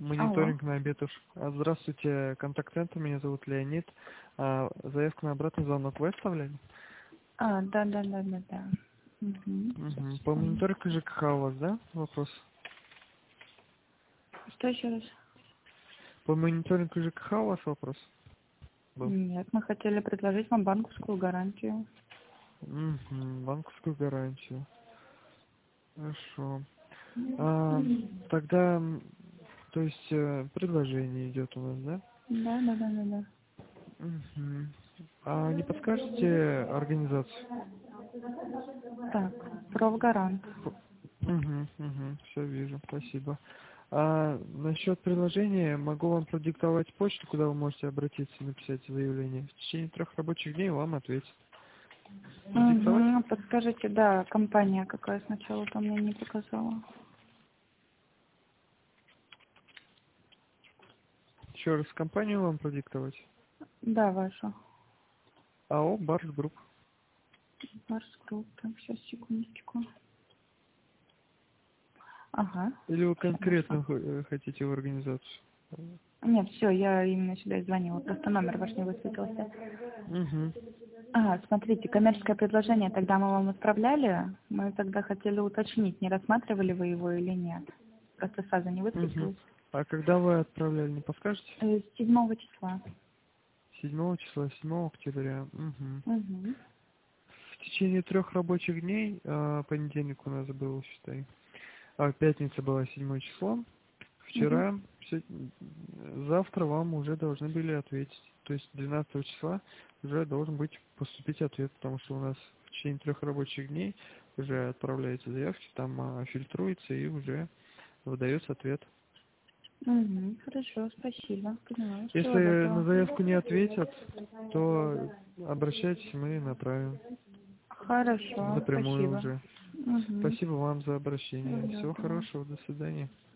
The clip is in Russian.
Алло. Мониторинг на обед уж. Здравствуйте, контакт-центр, меня зовут Леонид. Заявку на обратный звонок вы оставляли? Да. Угу. Сейчас, Угу. По секунду. мониторингу ЖКХ у вас, да, вопрос? Что еще раз? По мониторингу ЖКХ у вас вопрос был? Нет, мы хотели предложить вам банковскую гарантию. Угу. Банковскую гарантию. Хорошо. Тогда, то есть, предложение идет у нас, да? Да. Угу. А не подскажете организацию? Так, профгарант. Угу. Все вижу, спасибо. Насчет предложения могу вам продиктовать почту, куда вы можете обратиться и написать заявление. В течение 3 рабочих дней вам ответят. Продиктовать? Угу. Подскажите, да, компания какая сначала там мне не показала. Еще раз компанию вам продиктовать. Да, ваша. АО Барс Групп. Ваш групп. Так, сейчас, секундочку. Ага. Или вы Хорошо. конкретно хотите в организацию? Нет, все, я именно сюда и звонила. Просто номер ваш не высветился. Угу. Смотрите, коммерческое предложение тогда мы вам отправляли. Мы тогда хотели уточнить, не рассматривали вы его или нет. Просто сразу не Угу. высветилось. А когда вы отправляли, не подскажете? 7 числа. 7 числа, 7 октября. Угу. Угу. В течение 3 рабочих дней, понедельник у нас был, считай, пятница была 7 число. Угу. Вчера, завтра вам уже должны были ответить. То есть 12 числа уже должен быть поступить ответ, потому что у нас в течение 3 рабочих дней уже отправляются заявки, там фильтруется и уже выдается ответ. Угу. Хорошо, спасибо. Поняла. Всего Если на доброго. заявку не ответят, то обращайтесь, мы направим Хорошо, напрямую спасибо. уже. Угу. Спасибо вам за обращение. Всего Всего доброго. хорошего, до свидания.